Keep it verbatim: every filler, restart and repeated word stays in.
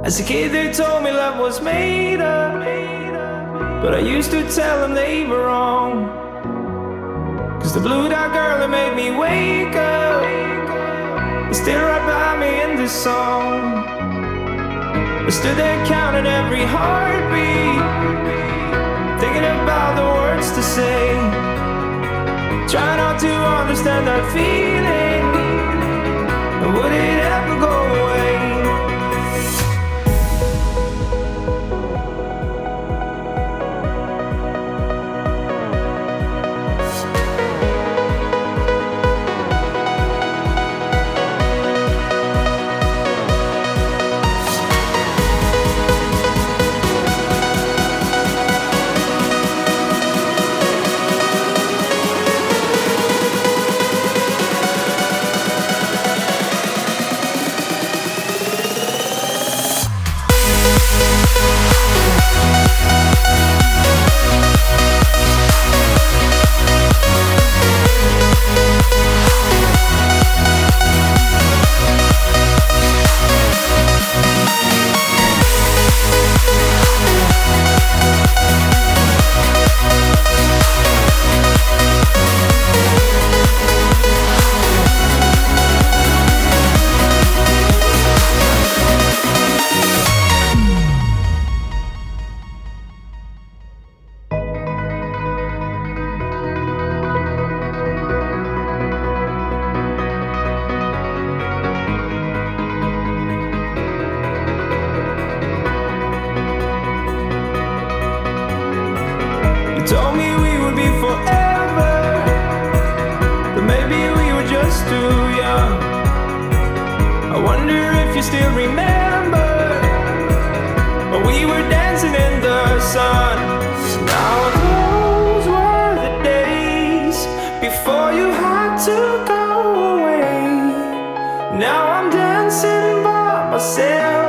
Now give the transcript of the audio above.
As a kid they told me love was made up, but I used to tell them they were wrong. Cause the blue dot girl that made me wake up is still right by me in this song. I stood there counting every heartbeat, thinking about the words to say. Try not to understand that feeling, would it ever go away? Told me we would be forever, but maybe we were just too young. I wonder if you still remember when we were dancing in the sun. Now those were the days before you had to go away. Now I'm dancing by myself.